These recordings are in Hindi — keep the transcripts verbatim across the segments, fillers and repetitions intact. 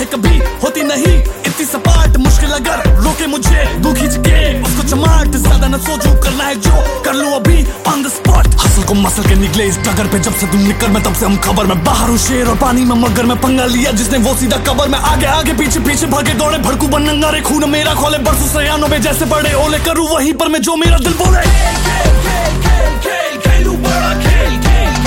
है कभी होती नहीं इतनी सपाट, मुश्किल अगर रोके मुझे दो खींच के उसको चमाट, ज्यादा न सोचूं करना है जो कर लूं अभी ऑन द स्पॉट। हसल को मसल के निकले इस डगर पे, जब से तुम निकल मैं तब से हम खबर में, बाहर हूँ शेर और पानी में मगर मैं, पंगा लिया जिसने वो सीधा कबर में, आगे आगे पीछे पीछे भागे दौड़े भड़कू बन नंगारे, खून मेरा खोले बरसों सयानों में जैसे बड़े ओले, करूँ वहीं पर मैं जो मेरा दिल बोले। खेलूं बड़ा खेल,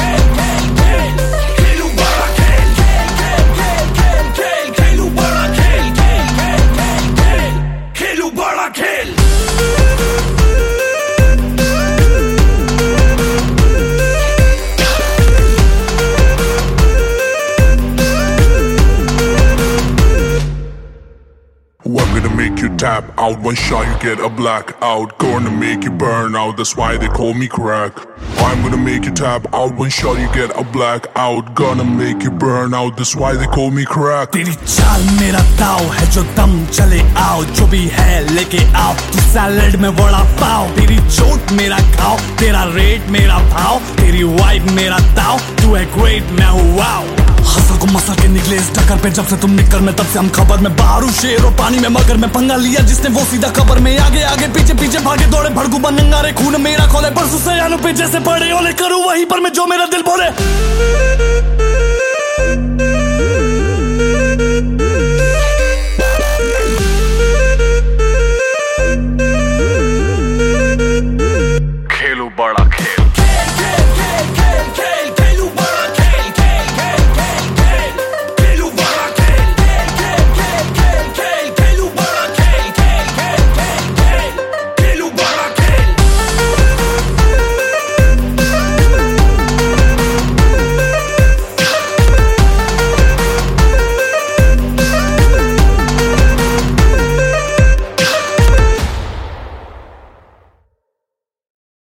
I'm gonna make you tap out, one shot you get a blackout. Gonna make you burn out, that's why they call me crack. I'm gonna make you tap out, one shot you get a blackout. Gonna make you burn out, that's why they call me crack. तेरी चाल मेरा ताव है, जो दम चले आओ, जो भी है लेके आओ, तू सैलेड में वड़ा पाव, तेरी चोट मेरा खाओ, तेरा रेट मेरा भाव, तेरी वाइब मेरा ताव, तू है ग्रेट मैं हूँ वाव। हसल को मसल के निकले इस डगर पे, जब से तुम निकल मैं तब से हम खबर में, बाहर हूँ शेर और पानी में मगर मैं, पंगा लिया जिसने वो सीधा खबर में, आगे आगे पीछे पीछे भागे दौड़े भड़कू बन नंगारे, खून मेरा खोले बरसों सयानों पे जैसे बड़े ओले, करूँ वहीं पर मैं जो मेरा दिल बोले।